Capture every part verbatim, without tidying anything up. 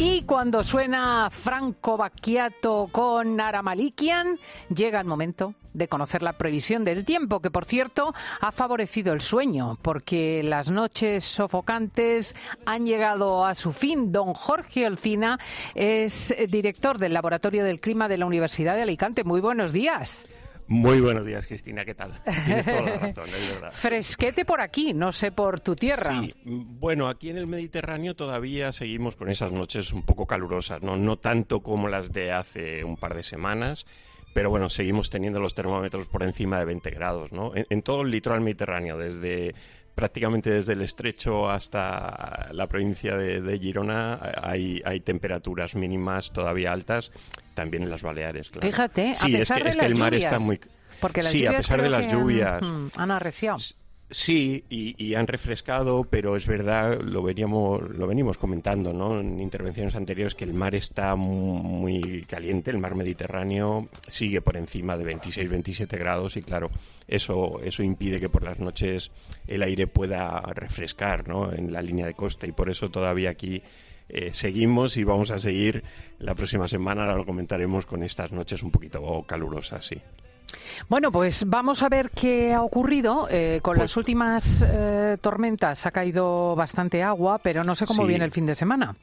Y cuando suena Franco Battiato con Ara Malikian, llega el momento de conocer la previsión del tiempo, que por cierto ha favorecido el sueño, porque las noches sofocantes han llegado a su fin. Don Jorge Olcina es director del Laboratorio del Clima de la Universidad de Alicante. Muy buenos días. Muy buenos días, Cristina, ¿qué tal? Tienes toda la razón, es verdad. Fresquete por aquí, no sé por tu tierra. Sí, bueno, aquí en el Mediterráneo todavía seguimos con esas noches un poco calurosas, no, no tanto como las de hace un par de semanas, pero bueno, seguimos teniendo los termómetros por encima de veinte grados, ¿no? En, en todo el litoral mediterráneo, desde prácticamente desde el Estrecho hasta la provincia de, de Girona, hay, hay temperaturas mínimas todavía altas, también en las Baleares, claro. Fíjate, a sí, pesar es que, de es las que el mar lluvias, está muy... porque las sí, lluvias a pesar de las lluvias... Han, han arreciado. Sí, y, y han refrescado, pero es verdad, lo veníamos, lo venimos comentando, ¿no? En intervenciones anteriores, que el mar está muy, muy caliente, el mar Mediterráneo sigue por encima de veintiséis, veintisiete grados y claro, eso, eso impide que por las noches el aire pueda refrescar, ¿no? En la línea de costa y por eso todavía aquí eh, seguimos y vamos a seguir la próxima semana, ahora lo comentaremos con estas noches un poquito calurosas, sí. Bueno, pues vamos a ver qué ha ocurrido. Eh, con pues, las últimas eh, tormentas ha caído bastante agua, pero no sé cómo sí. viene el fin de semana.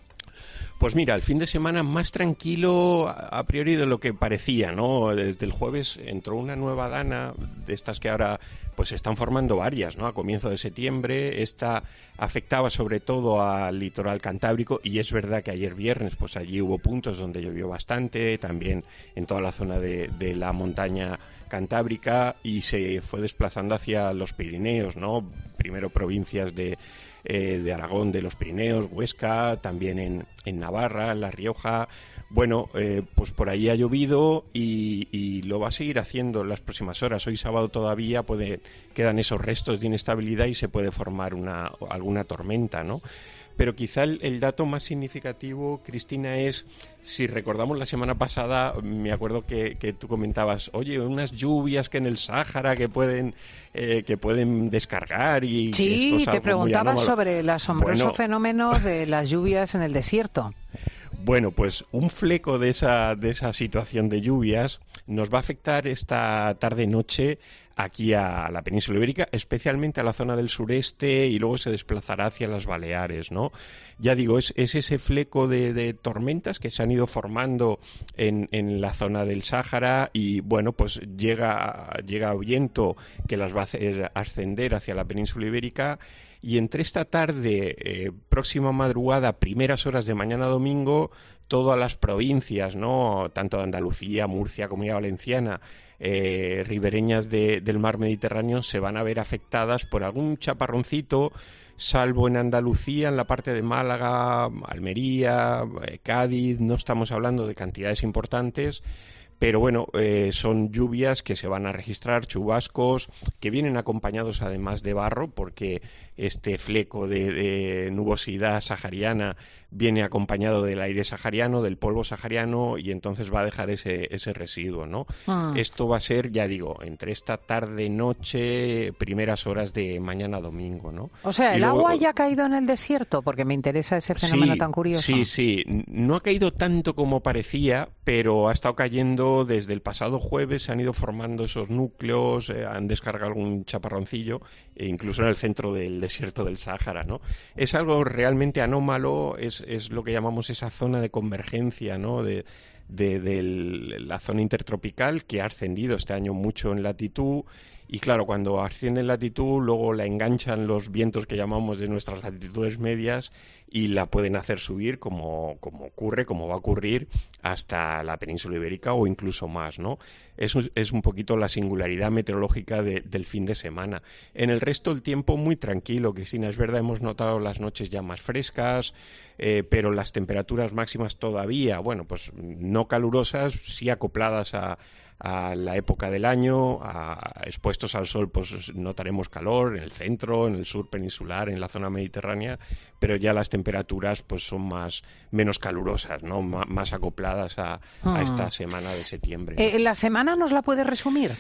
Pues mira, el fin de semana más tranquilo a priori de lo que parecía, ¿no? Desde el jueves entró una nueva dana, de estas que ahora pues se están formando varias, ¿no? A comienzo de septiembre, esta afectaba sobre todo al litoral cantábrico y es verdad que ayer viernes pues allí hubo puntos donde llovió bastante, también en toda la zona de, de la montaña cantábrica y se fue desplazando hacia los Pirineos, ¿no? Primero provincias de Eh, de Aragón, de los Pirineos, Huesca, también en, en Navarra, en La Rioja. Bueno, eh, pues por ahí ha llovido y, y lo va a seguir haciendo en las próximas horas. Hoy sábado todavía puede, quedan esos restos de inestabilidad y se puede formar una, alguna tormenta, ¿no? Pero quizá el, el dato más significativo, Cristina, es, si recordamos la semana pasada, me acuerdo que, que tú comentabas, oye, unas lluvias que en el Sáhara que pueden eh, que pueden descargar y... Sí, que esto es te preguntaba sobre el asombroso bueno, fenómeno de las lluvias en el desierto. Bueno, pues un fleco de esa, de esa situación de lluvias nos va a afectar esta tarde-noche aquí a la península ibérica, especialmente a la zona del sureste y luego se desplazará hacia las Baleares, ¿no? Ya digo, es, es ese fleco de, de tormentas que se han ido formando en, en la zona del Sáhara y, bueno, pues llega, llega viento que las va a hacer ascender hacia la península ibérica. Y entre esta tarde, eh, próxima madrugada, primeras horas de mañana domingo, todas las provincias, ¿no? Tanto de Andalucía, Murcia, Comunidad Valenciana, eh, ribereñas de, del mar Mediterráneo, se van a ver afectadas por algún chaparroncito, salvo en Andalucía, en la parte de Málaga, Almería, eh, Cádiz, no estamos hablando de cantidades importantes. Pero bueno, eh, son lluvias que se van a registrar, chubascos, que vienen acompañados además de barro, porque este fleco de, de nubosidad sahariana viene acompañado del aire sahariano, del polvo sahariano, y entonces va a dejar ese, ese residuo, ¿no? Ah. Esto va a ser, ya digo, entre esta tarde-noche, primeras horas de mañana domingo, ¿no? O sea, ¿el luego, agua ya ha caído en el desierto? Porque me interesa ese fenómeno sí, tan curioso. Sí, sí. No ha caído tanto como parecía, pero ha estado cayendo desde el pasado jueves, se han ido formando esos núcleos, eh, han descargado algún chaparroncillo, e incluso en el centro del desierto del Sáhara, ¿no? Es algo realmente anómalo, es, es lo que llamamos esa zona de convergencia, ¿no? De, de, de la zona intertropical que ha ascendido este año mucho en latitud. Y claro, cuando asciende en latitud, luego la enganchan los vientos que llamamos de nuestras latitudes medias y la pueden hacer subir como, como ocurre, como va a ocurrir hasta la península ibérica o incluso más, ¿no? Es un, es un poquito la singularidad meteorológica de, del fin de semana. En el resto el tiempo muy tranquilo, Cristina. Es verdad, hemos notado las noches ya más frescas, eh, pero las temperaturas máximas todavía, bueno, pues no calurosas, sí acopladas a a la época del año, a, expuestos al sol, pues notaremos calor en el centro, en el sur peninsular, en la zona mediterránea, pero ya las temperaturas pues son más menos calurosas, ¿no? M- más acopladas a, a esta semana de septiembre, ¿no? Eh, ¿La semana nos la puedes resumir?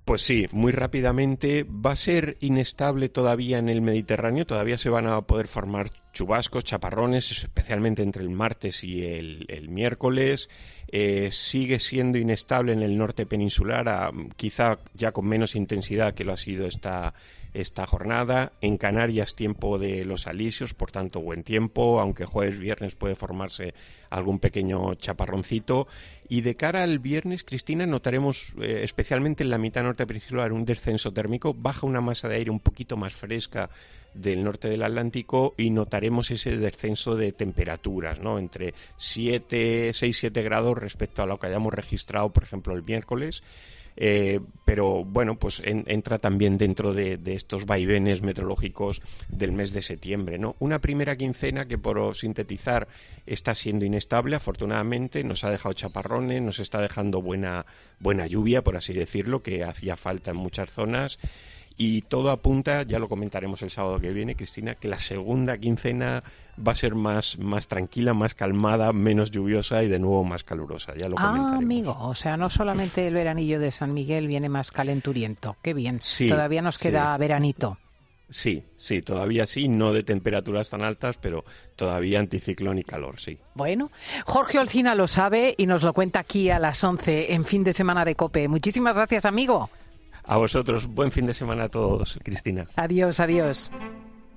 Pues sí, muy rápidamente. Va a ser inestable todavía en el Mediterráneo, todavía se van a poder formar chubascos, chaparrones, especialmente entre el martes y el, el miércoles. Eh, sigue siendo inestable en el norte peninsular, a, quizá ya con menos intensidad que lo ha sido esta, esta jornada. En Canarias, tiempo de los alisios, por tanto buen tiempo, aunque jueves, viernes puede formarse algún pequeño chaparroncito. Y de cara al viernes, Cristina, notaremos eh, especialmente en la mitad norte peninsular un descenso térmico, baja una masa de aire un poquito más fresca del norte del Atlántico y notaremos ese descenso de temperaturas, ¿no? Entre siete, seis, siete grados respecto a lo que hayamos registrado, por ejemplo, el miércoles. Eh, pero bueno, pues en, entra también dentro de, de estos vaivenes meteorológicos del mes de septiembre, ¿no? Una primera quincena que, por sintetizar, está siendo inestable, afortunadamente, nos ha dejado chaparrones, nos está dejando buena, buena lluvia, por así decirlo, que hacía falta en muchas zonas. Y todo apunta, ya lo comentaremos el sábado que viene, Cristina, que la segunda quincena va a ser más, más tranquila, más calmada, menos lluviosa y de nuevo más calurosa. Ya lo comentaremos. Ah, amigo, o sea, no solamente el veranillo de San Miguel viene más calenturiento. Qué bien. Sí, todavía nos queda sí. veranito. Sí, sí, todavía sí, no de temperaturas tan altas, pero todavía anticiclón y calor, sí. Bueno, Jorge Olcina lo sabe y nos lo cuenta aquí a las once en Fin de Semana de COPE. Muchísimas gracias, amigo. A vosotros, buen fin de semana a todos, Cristina. Adiós, adiós.